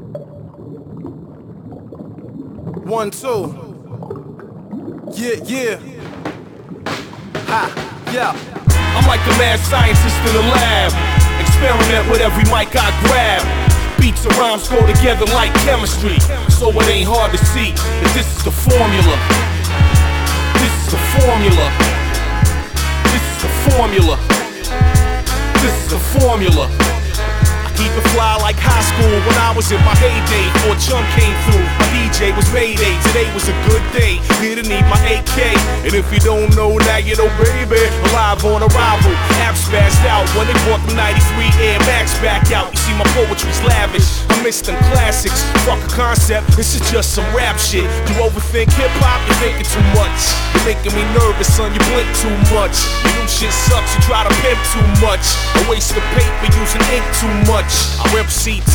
1, 2. Yeah. Ha, yeah. I'm like a mad scientist in the lab. Experiment with every mic I grab. Beats and rhymes go together like chemistry. So it ain't hard to see that this is the formula. This is the formula. This is the formula. This is the formula. Keep it fly like high school when I was in my heyday. Before Chum came through, my DJ was Mayday. Today was a good day, didn't need my AK. And if you don't know, now you know, baby. Live on arrival, app spazzed out when they brought the 93 Air Max back out. You see my poetry's lavish, I miss them classics. Fuck a concept, this is just some rap shit. You overthink hip-hop, you're thinking too much. You're making me nervous, son, you blink too much. You know shit sucks, you try to pimp too much. A waste of paper using ink too much. I rep CT